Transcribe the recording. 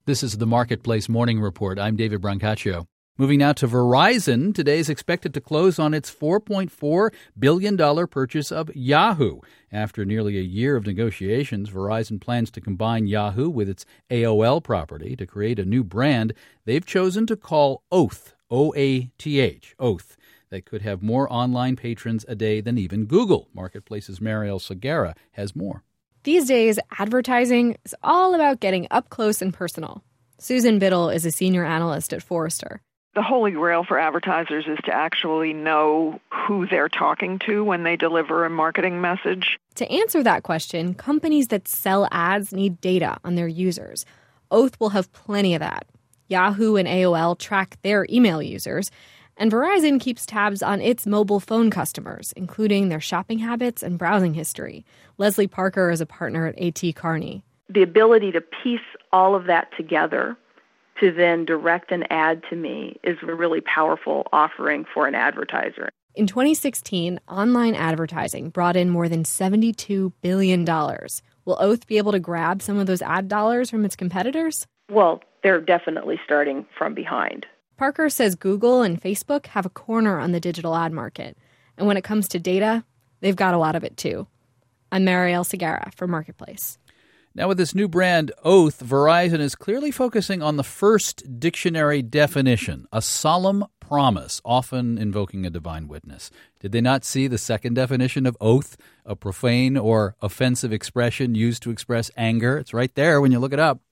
This is the Marketplace Morning Report. I'm David Brancaccio. Moving now to Verizon, today is expected to close on its $4.4 billion purchase of Yahoo. After nearly a year of negotiations, Verizon plans to combine Yahoo with its AOL property to create a new brand they've chosen to call Oath, O-A-T-H, Oath, that could have more online patrons a day than even Google. Marketplace's Marielle Segarra has more. These days, advertising is all about getting up close and personal. Susan Biddle is a senior analyst at Forrester. The holy grail for advertisers is to actually know who they're talking to when they deliver a marketing message. To answer that question, companies that sell ads need data on their users. Oath will have plenty of that. Yahoo and AOL track their email users, and Verizon keeps tabs on its mobile phone customers, including their shopping habits and browsing history. Leslie Parker is a partner at A.T. Kearney. The ability to piece all of that together to then direct an ad to me is a really powerful offering for an advertiser. In 2016, online advertising brought in more than $72 billion. Will Oath be able to grab some of those ad dollars from its competitors? Well, they're definitely starting from behind. Parker says Google and Facebook have a corner on the digital ad market. And when it comes to data, they've got a lot of it too. I'm Marielle Segarra for Marketplace. Now, with this new brand, Oath, Verizon is clearly focusing on the first dictionary definition, a solemn promise, often invoking a divine witness. Did they not see the second definition of oath, a profane or offensive expression used to express anger? It's right there when you look it up.